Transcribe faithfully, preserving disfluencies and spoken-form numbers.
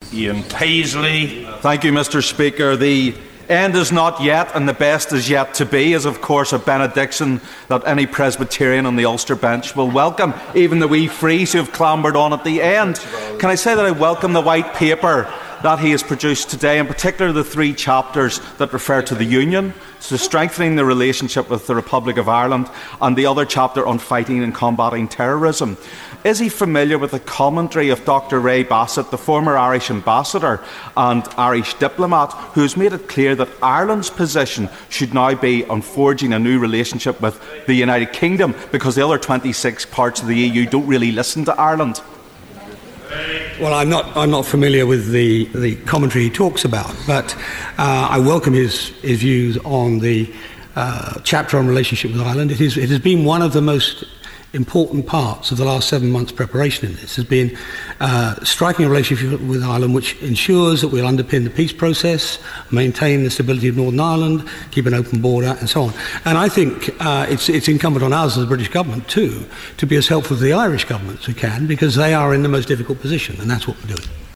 Ian Paisley. Thank you, Mister Speaker. The end is not yet, and the best is yet to be, is of course a benediction that any Presbyterian on the Ulster bench will welcome, even the wee frees who have clambered on at the end. Can I say that I welcome the white paper that he has produced today, in particular the three chapters that refer to the Union, to strengthening the relationship with the Republic of Ireland, and the other chapter on fighting and combating terrorism. Is he familiar with the commentary of Doctor Ray Bassett, the former Irish ambassador and Irish diplomat, who has made it clear that Ireland's position should now be on forging a new relationship with the United Kingdom, because the other twenty-six parts of the E U don't really listen to Ireland? Well, I'm not. I'm not familiar with the, the commentary he talks about, but uh, I welcome his his views on the uh, chapter on relationship with Ireland. It is. It has been one of the most important parts of the last seven months' preparation in this. Has been uh, striking a relationship with Ireland which ensures that we'll underpin the peace process, maintain the stability of Northern Ireland, keep an open border, and so on. And I think uh, it's it's incumbent on us as the British government too to be as helpful to the Irish government as we can, because they are in the most difficult position, and that's what we're doing.